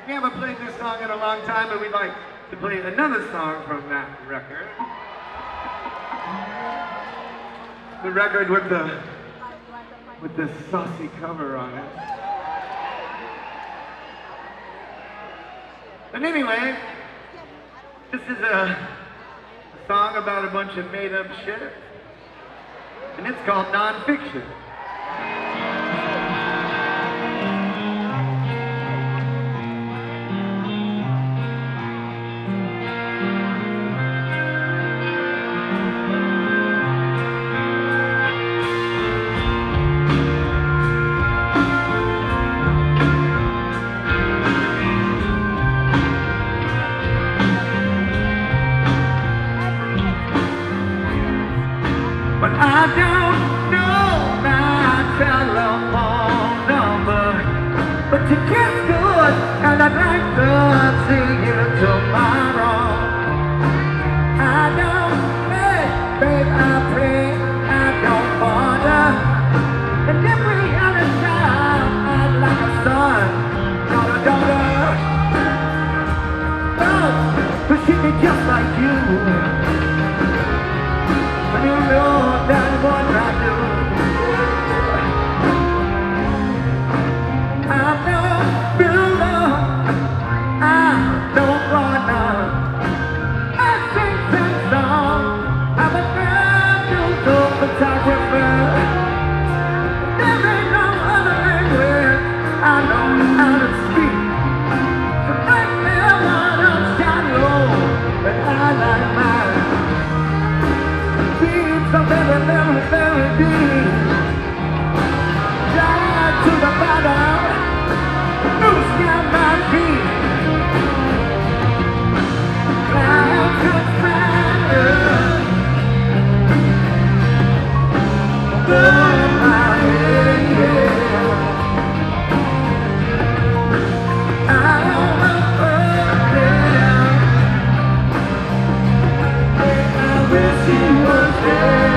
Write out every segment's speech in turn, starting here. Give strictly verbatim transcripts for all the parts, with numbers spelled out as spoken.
We haven't played this song in a long time, but we'd like to play another song from that record. The record with the with the saucy cover on it. But anyway, this is a, a song about a bunch of made-up shit, and it's called Non-Fiction. But I don't know my telephone number, but you get good, and I'd like to see you tomorrow. I don't pay, babe, I pray, I don't bother. And every other time, I'd like a son, not a daughter. Oh, but she be just like you. You know that what I do. I don't belong, I don't wanna. I sing that song, I'm a brand new photographer. There ain't no other language I know how to speak. So right there, one of shallow, but I like mine. So very, very, very deep, down to the bottom, loose down my feet. Clouds could find us, over my head, yeah. I wanna down. I wish he was there.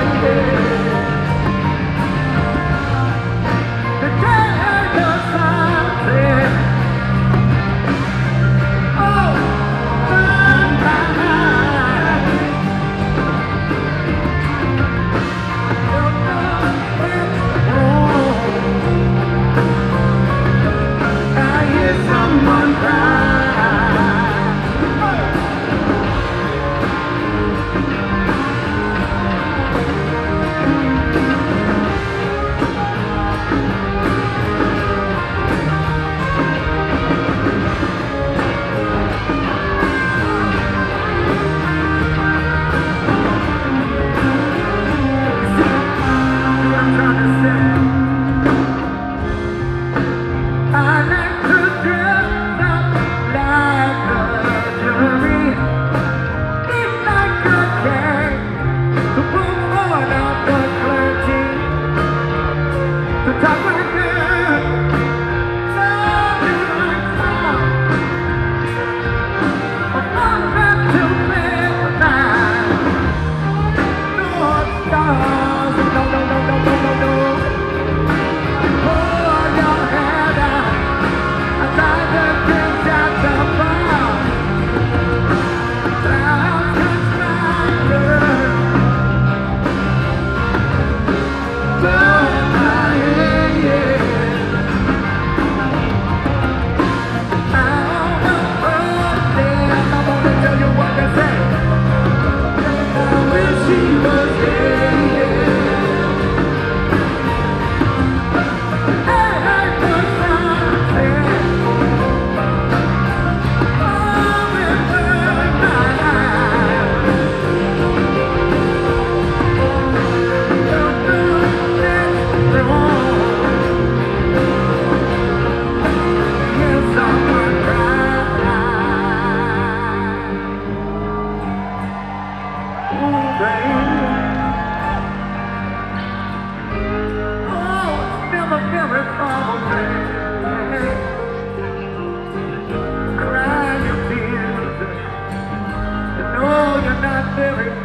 Very